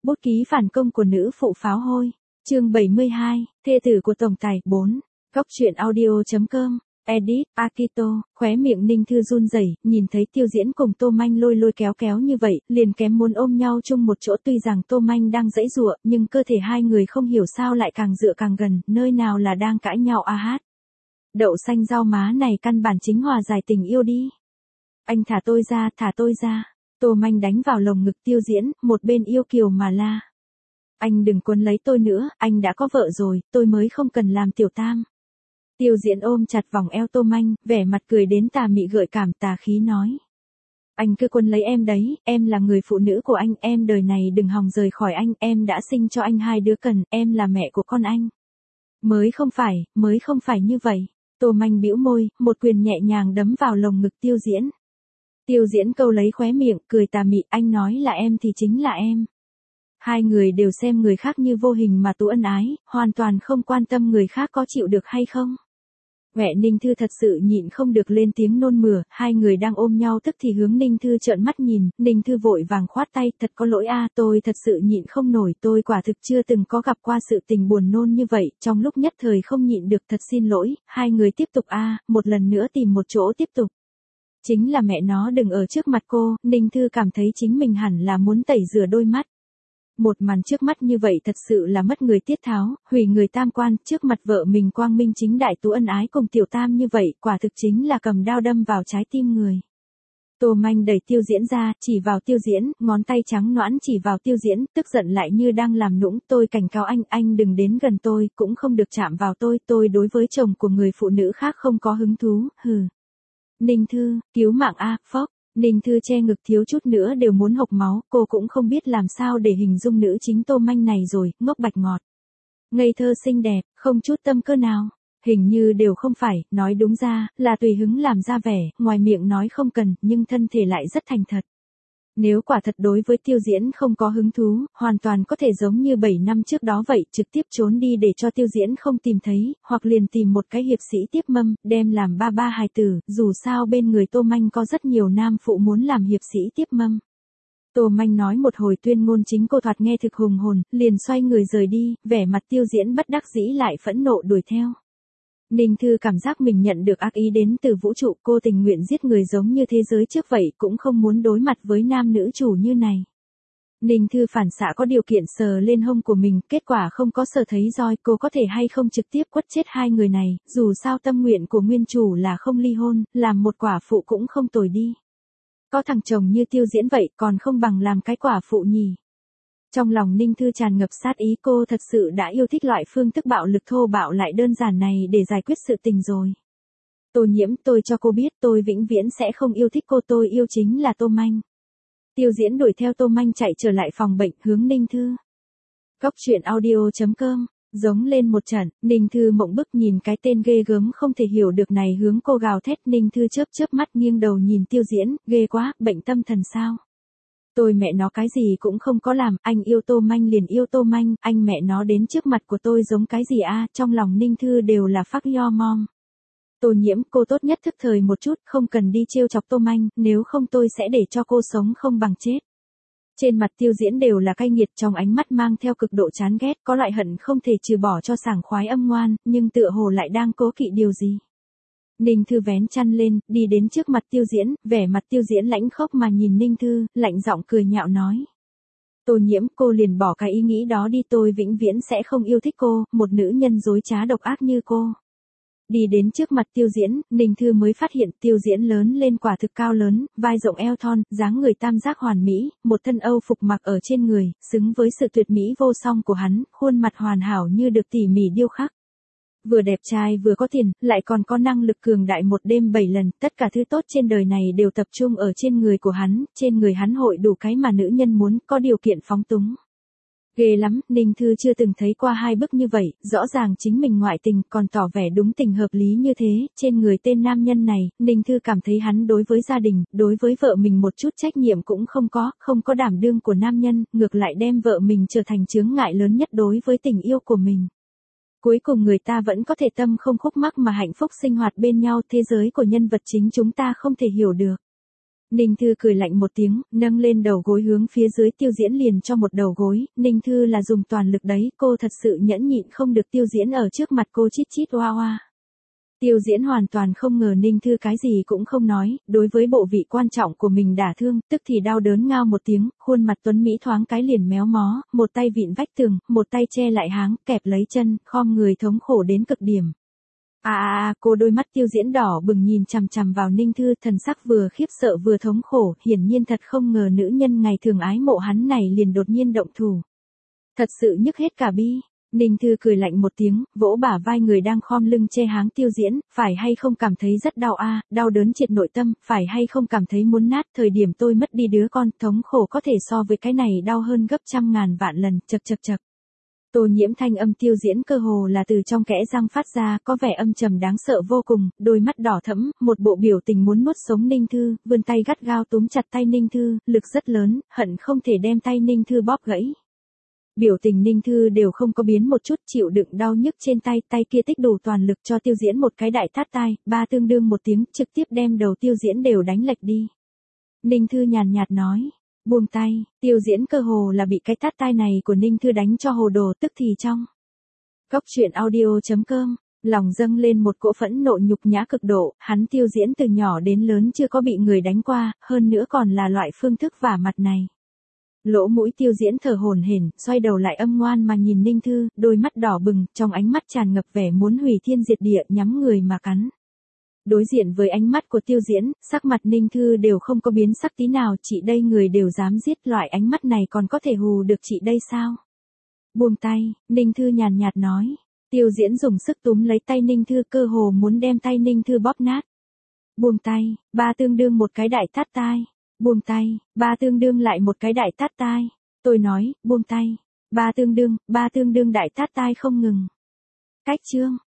Bút ký phản công của nữ phụ pháo hôi. Chương 72, thê tử của tổng tài 4. Góc truyện audio.com. Edit, Akito, khóe miệng Ninh Thư run rẩy, nhìn thấy Tiêu Diễn cùng Tô Manh lôi lôi kéo kéo như vậy, liền kém muốn ôm nhau chung một chỗ. Tuy rằng Tô Manh đang giãy giụa, nhưng cơ thể hai người không hiểu sao lại càng dựa càng gần, nơi nào là đang cãi nhau a hát. Đậu xanh rau má này căn bản chính hòa giải tình yêu đi. Anh thả tôi ra, thả tôi ra. Tô Manh đánh vào lồng ngực Tiêu Diễn, một bên yêu kiều mà la. Anh đừng quấn lấy tôi nữa, anh đã có vợ rồi, tôi mới không cần làm tiểu tam. Tiêu Diễn ôm chặt vòng eo Tô Manh, vẻ mặt cười đến tà mị gợi cảm tà khí nói. Anh cứ quấn lấy em đấy, em là người phụ nữ của anh, em đời này đừng hòng rời khỏi anh, em đã sinh cho anh 2 đứa cần, em là mẹ của con anh. Mới không phải như vậy. Tô Manh bĩu môi, một quyền nhẹ nhàng đấm vào lồng ngực Tiêu Diễn. Tiêu Diễn câu lấy khóe miệng, cười tà mị, anh nói là em thì chính là em. Hai người đều xem người khác như vô hình mà tú ân ái, hoàn toàn không quan tâm người khác có chịu được hay không. Mẹ Ninh Thư thật sự nhịn không được lên tiếng nôn mửa, hai người đang ôm nhau tức thì hướng Ninh Thư trợn mắt nhìn, Ninh Thư vội vàng khoát tay, thật có lỗi a, tôi thật sự nhịn không nổi, tôi quả thực chưa từng có gặp qua sự tình buồn nôn như vậy, trong lúc nhất thời không nhịn được, thật xin lỗi, hai người tiếp tục a, một lần nữa tìm một chỗ tiếp tục. Chính là mẹ nó đừng ở trước mặt cô, Ninh Thư cảm thấy chính mình hẳn là muốn tẩy rửa đôi mắt. Một màn trước mắt như vậy thật sự là mất người tiết tháo, hủy người tam quan, trước mặt vợ mình quang minh chính đại tú ân ái cùng tiểu tam như vậy, quả thực chính là cầm đao đâm vào trái tim người. Tô Manh đẩy Tiêu Diễn ra, chỉ vào Tiêu Diễn, ngón tay trắng nõn chỉ vào Tiêu Diễn, tức giận lại như đang làm nũng, tôi cảnh cáo anh đừng đến gần tôi, cũng không được chạm vào tôi đối với chồng của người phụ nữ khác không có hứng thú, hừ. Ninh Thư, cứu mạng a, phốc. Ninh Thư che ngực thiếu chút nữa đều muốn hộc máu, cô cũng không biết làm sao để hình dung nữ chính Tô Manh này rồi, ngốc bạch ngọt. Ngây thơ xinh đẹp, không chút tâm cơ nào. Hình như đều không phải, nói đúng ra, là tùy hứng làm ra vẻ, ngoài miệng nói không cần, nhưng thân thể lại rất thành thật. Nếu quả thật đối với Tiêu Diễn không có hứng thú, hoàn toàn có thể giống như 7 năm trước đó vậy, trực tiếp trốn đi để cho Tiêu Diễn không tìm thấy, hoặc liền tìm một cái hiệp sĩ tiếp mâm, đem làm ba hài tử, dù sao bên người Tô Manh có rất nhiều nam phụ muốn làm hiệp sĩ tiếp mâm. Tô Manh nói một hồi tuyên ngôn chính cô thoạt nghe thực hùng hồn, liền xoay người rời đi, vẻ mặt Tiêu Diễn bất đắc dĩ lại phẫn nộ đuổi theo. Ninh Thư cảm giác mình nhận được ác ý đến từ vũ trụ, cô tình nguyện giết người giống như thế giới trước vậy, cũng không muốn đối mặt với nam nữ chủ như này. Ninh Thư phản xạ có điều kiện sờ lên hông của mình, kết quả không có sờ thấy roi, cô có thể hay không trực tiếp quất chết hai người này, dù sao tâm nguyện của nguyên chủ là không ly hôn, làm một quả phụ cũng không tồi đi. Có thằng chồng như Tiêu Diễn vậy, còn không bằng làm cái quả phụ nhỉ. Trong lòng Ninh Thư tràn ngập sát ý, cô thật sự đã yêu thích loại phương thức bạo lực thô bạo lại đơn giản này để giải quyết sự tình rồi. Tô Nhiễm, tôi cho cô biết tôi vĩnh viễn sẽ không yêu thích cô, tôi yêu chính là Tô Manh. Tiêu Diễn đuổi theo Tô Manh chạy trở lại phòng bệnh hướng Ninh Thư. Góc truyện audio.com, giống lên một trận, Ninh Thư mộng bức nhìn cái tên ghê gớm không thể hiểu được này hướng cô gào thét. Ninh Thư chớp chớp mắt nghiêng đầu nhìn Tiêu Diễn, ghê quá, bệnh tâm thần sao? Tôi mẹ nó cái gì cũng không có làm, anh yêu Tô Manh liền yêu Tô Manh, anh mẹ nó đến trước mặt của tôi giống cái gì a? Trong lòng Ninh Thư đều là fuck your mom. Tô Nhiễm, cô tốt nhất thức thời một chút, không cần đi trêu chọc Tô Manh, nếu không tôi sẽ để cho cô sống không bằng chết. Trên mặt Tiêu Diễn đều là cay nghiệt, trong ánh mắt mang theo cực độ chán ghét, có loại hận không thể trừ bỏ cho sảng khoái âm ngoan, nhưng tựa hồ lại đang cố kỵ điều gì. Ninh Thư vén chăn lên, đi đến trước mặt Tiêu Diễn, vẻ mặt Tiêu Diễn lãnh khốc mà nhìn Ninh Thư, lạnh giọng cười nhạo nói. Tô Nhiễm, cô liền bỏ cái ý nghĩ đó đi, tôi vĩnh viễn sẽ không yêu thích cô, một nữ nhân dối trá độc ác như cô. Đi đến trước mặt Tiêu Diễn, Ninh Thư mới phát hiện Tiêu Diễn lớn lên quả thực cao lớn, vai rộng eo thon, dáng người tam giác hoàn mỹ, một thân Âu phục mặc ở trên người, xứng với sự tuyệt mỹ vô song của hắn, khuôn mặt hoàn hảo như được tỉ mỉ điêu khắc. Vừa đẹp trai vừa có tiền, lại còn có năng lực cường đại một đêm 7 lần, tất cả thứ tốt trên đời này đều tập trung ở trên người của hắn, trên người hắn hội đủ cái mà nữ nhân muốn, có điều kiện phóng túng. Ghê lắm, Ninh Thư chưa từng thấy qua hai bức như vậy, rõ ràng chính mình ngoại tình, còn tỏ vẻ đúng tình hợp lý như thế, trên người tên nam nhân này, Ninh Thư cảm thấy hắn đối với gia đình, đối với vợ mình một chút trách nhiệm cũng không có đảm đương của nam nhân, ngược lại đem vợ mình trở thành chướng ngại lớn nhất đối với tình yêu của mình. Cuối cùng người ta vẫn có thể tâm không khúc mắc mà hạnh phúc sinh hoạt bên nhau, thế giới của nhân vật chính chúng ta không thể hiểu được. Ninh Thư cười lạnh một tiếng, nâng lên đầu gối hướng phía dưới Tiêu Diễn liền cho một đầu gối, Ninh Thư là dùng toàn lực đấy, cô thật sự nhẫn nhịn không được Tiêu Diễn ở trước mặt cô chít chít oa oa. Tiêu Diễn hoàn toàn không ngờ Ninh Thư cái gì cũng không nói, đối với bộ vị quan trọng của mình đả thương, tức thì đau đớn ngao một tiếng, khuôn mặt tuấn Mỹ thoáng cái liền méo mó, một tay vịn vách tường, một tay che lại háng, kẹp lấy chân, khom người thống khổ đến cực điểm. Cô đôi mắt Tiêu Diễn đỏ bừng nhìn chằm chằm vào Ninh Thư, thần sắc vừa khiếp sợ vừa thống khổ, hiển nhiên thật không ngờ nữ nhân ngày thường ái mộ hắn này liền đột nhiên động thủ. Thật sự nhức hết cả bi. Ninh Thư cười lạnh một tiếng, vỗ bả vai người đang khom lưng che háng Tiêu Diễn, phải hay không cảm thấy rất đau đau đớn triệt nội tâm, phải hay không cảm thấy muốn nát, thời điểm tôi mất đi đứa con, thống khổ có thể so với cái này đau hơn gấp trăm ngàn vạn lần, chậc. Tô Nhiễm thanh âm Tiêu Diễn cơ hồ là từ trong kẽ răng phát ra, có vẻ âm trầm đáng sợ vô cùng, đôi mắt đỏ thẫm, một bộ biểu tình muốn nuốt sống Ninh Thư, vươn tay gắt gao túm chặt tay Ninh Thư, lực rất lớn, hận không thể đem tay Ninh Thư bóp gãy. Biểu tình Ninh Thư đều không có biến một chút, chịu đựng đau nhức trên tay, tay kia tích đủ toàn lực cho Tiêu Diễn một cái đại tát tai, ba tương đương một tiếng, trực tiếp đem đầu Tiêu Diễn đều đánh lệch đi. Ninh Thư nhàn nhạt nói, buông tay, Tiêu Diễn cơ hồ là bị cái tát tai này của Ninh Thư đánh cho hồ đồ, tức thì trong. Góc truyện audio.com, lòng dâng lên một cỗ phẫn nộ nhục nhã cực độ, hắn Tiêu Diễn từ nhỏ đến lớn chưa có bị người đánh qua, hơn nữa còn là loại phương thức vả mặt này. Lỗ mũi Tiêu Diễn thở hổn hển, xoay đầu lại âm ngoan mà nhìn Ninh Thư, đôi mắt đỏ bừng, trong ánh mắt tràn ngập vẻ muốn hủy thiên diệt địa, nhắm người mà cắn. Đối diện với ánh mắt của Tiêu Diễn, sắc mặt Ninh Thư đều không có biến sắc tí nào, chị đây người đều dám giết, loại ánh mắt này còn có thể hù được chị đây sao? Buông tay, Ninh Thư nhàn nhạt nói. Tiêu Diễn dùng sức túm lấy tay Ninh Thư, cơ hồ muốn đem tay Ninh Thư bóp nát. Buông tay, ba tương đương một cái đại tát tai. Buông tay, ba tương đương lại một cái đại tát tai. Tôi nói, buông tay, ba tương đương đại tát tai không ngừng. Cách chương.